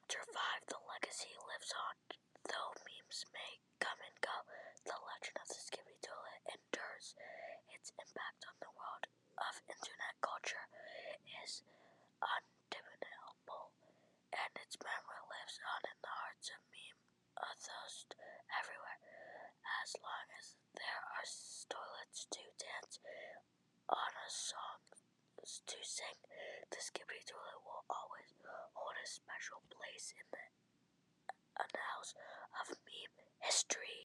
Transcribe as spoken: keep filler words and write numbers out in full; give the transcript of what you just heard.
Chapter five, The Legacy Lives On. Though memes may come and go, the legend of the Skippy Toilet endures. Its impact on the world of internet culture is undeniable, and its memory lives on in the hearts of meme enthusiasts everywhere. As long as there are toilets to dance on a song to sing, the Skippy Toilet will always hold a special place in the annals of meme history.